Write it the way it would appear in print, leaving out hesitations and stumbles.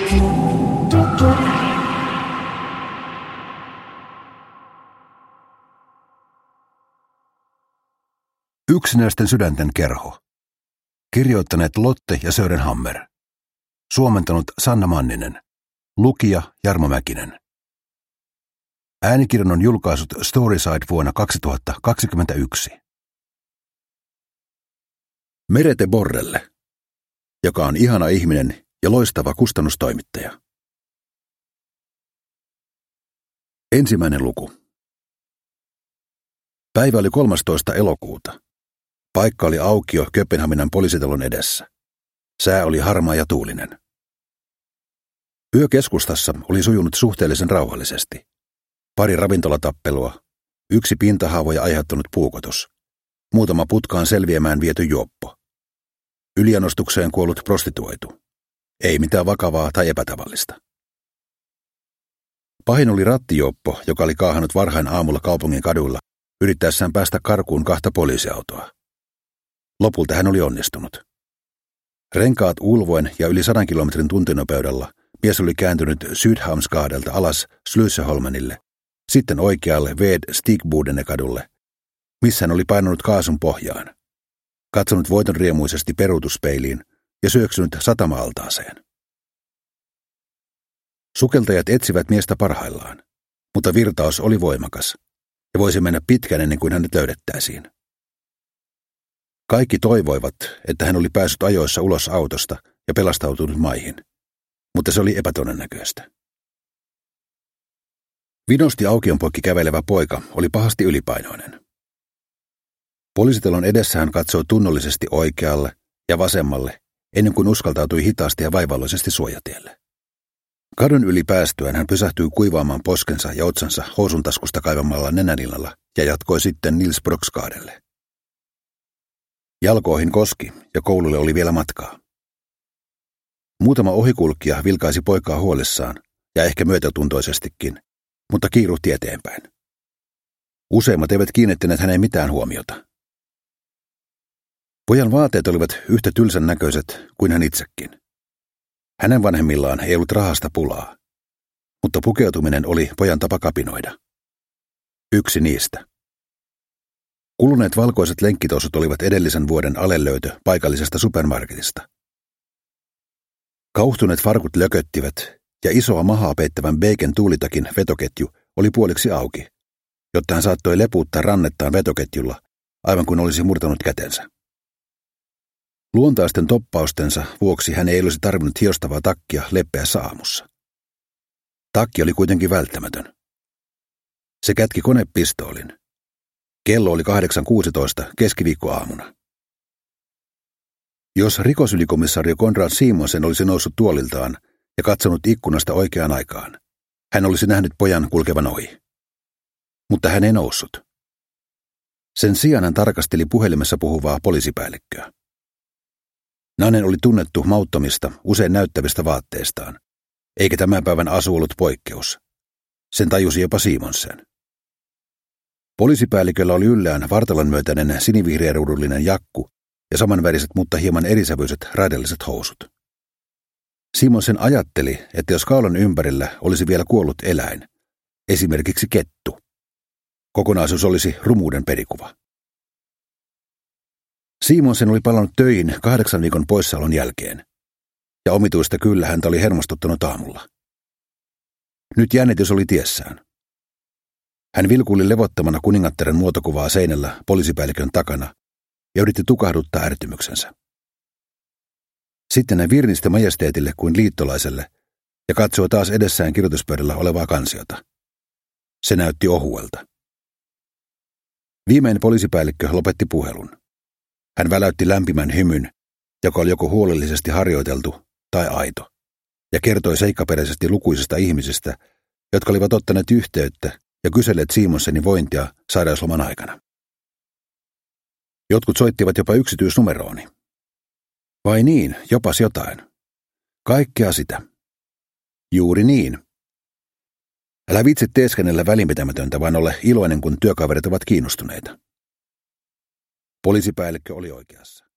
Yksinäisten sydänten kerho. Kirjoittaneet Lotte ja Sören Hammer. Suomentanut Sanna Manninen. Lukija Jarmo Mäkinen. Äänikirjan on julkaisut Storyside vuonna 2021. Merete Borrelle, joka on ihana ihminen ja loistava kustannustoimittaja. Ensimmäinen luku. Päivä oli 13. elokuuta. Paikka oli aukio Kööpenhaminan poliisitalon edessä. Sää oli harmaa ja tuulinen. Yö keskustassa oli sujunut suhteellisen rauhallisesti. Pari ravintolatappelua, yksi pintahaavoja aiheuttanut puukotus, muutama putkaan selviämään viety juoppo. Yliannostukseen kuollut prostituoitu. Ei mitään vakavaa tai epätavallista. Pahin oli rattijuoppo, joka oli kaahannut varhain aamulla kaupungin kaduilla yrittäessään päästä karkuun 2 poliisiautoa. Lopulta hän oli onnistunut. Renkaat ulvoen ja yli 100 kilometrin tuntinopeudella mies oli kääntynyt Sydhamnskadelta alas Slöseholmenille, sitten oikealle Ved Stigbudene-kadulle, missä hän oli painanut kaasun pohjaan, katsonut voitonriemuisesti peruutuspeiliin ja syöksynyt satama-altaaseen. Sukeltajat etsivät miestä parhaillaan, mutta virtaus oli voimakas ja voisi mennä pitkään ennen kuin hänet löydettäisiin. Kaikki toivoivat, että hän oli päässyt ajoissa ulos autosta ja pelastautunut maihin, mutta se oli epätodennäköistä. Vinosti aukion poikki kävelevä poika oli pahasti ylipainoinen. Poliisitalon edessä hän katsoi tunnollisesti oikealle ja vasemmalle, ennen kuin uskaltautui hitaasti ja vaivalloisesti suojatielle. Kadun yli päästyään hän pysähtyi kuivaamaan poskensa ja otsansa housuntaskusta kaivamalla nenänillalla ja jatkoi sitten Nils Brockskadelle. Jalkoihin koski ja koululle oli vielä matkaa. Muutama ohikulkija vilkaisi poikaa huolissaan ja ehkä myötätuntoisestikin, mutta kiiruhti eteenpäin. Useimmat eivät kiinnittäneet häneen mitään huomiota. Pojan vaatteet olivat yhtä tylsän näköiset kuin hän itsekin. Hänen vanhemmillaan ei ollut rahasta pulaa, mutta pukeutuminen oli pojan tapa kapinoida. Yksi niistä. Kuluneet valkoiset lenkkitousut olivat edellisen vuoden alelöytö paikallisesta supermarketista. Kauhtuneet farkut lököttivät ja isoa mahaa peittävän bacon tuulitakin vetoketju oli puoliksi auki, jotta hän saattoi lepuuttaa rannettaan vetoketjulla, aivan kuin olisi murtanut kätensä. Luontaisten toppaustensa vuoksi hän ei olisi tarvinnut hiostavaa takkia leppeässä aamussa. Takki oli kuitenkin välttämätön. Se kätki konepistoolin. Kello oli 8.16 keskiviikkoaamuna. Jos rikosylikomissario Konrad Simonsen olisi noussut tuoliltaan ja katsonut ikkunasta oikeaan aikaan, hän olisi nähnyt pojan kulkevan ohi. Mutta hän ei noussut. Sen sijaan hän tarkasteli puhelimessa puhuvaa poliisipäällikköä. Nainen oli tunnettu mauttomista, usein näyttävistä vaatteistaan, eikä tämän päivän asu ollut poikkeus. Sen tajusi jopa Simonsen. Poliisipäälliköllä oli yllään vartalon myötäinen sinivihreäruudullinen jakku ja samanväriset, mutta hieman erisävyiset raidelliset housut. Simonsen ajatteli, että jos kaulan ympärillä olisi vielä kuollut eläin, esimerkiksi kettu, kokonaisuus olisi rumuuden perikuva. Simonsen oli palannut töihin 8 viikon poissaolon jälkeen, ja omituista kyllä häntä oli hermostuttanut aamulla. Nyt jännitys oli tiessään. Hän vilkuili levottomana kuningattaren muotokuvaa seinällä poliisipäällikön takana ja yritti tukahduttaa ärtymyksensä. Sitten hän virnisti majesteetille kuin liittolaiselle ja katsoi taas edessään kirjoituspöydällä olevaa kansiota. Se näytti ohuelta. Viimeinen poliisipäällikkö lopetti puhelun. Hän väläytti lämpimän hymyn, joka oli joko huolellisesti harjoiteltu tai aito, ja kertoi seikkaperäisesti lukuisista ihmisistä, jotka olivat ottaneet yhteyttä ja kyselleet Simonsenin vointia sairausloman aikana. Jotkut soittivat jopa yksityisnumerooni. Vai niin, jopas jotain. Kaikkea sitä. Juuri niin. Älä vitsi teeskennellä välinpitämätöntä, vaan ole iloinen, kun työkaverit ovat kiinnostuneita. Poliisipäällikkö oli oikeassa.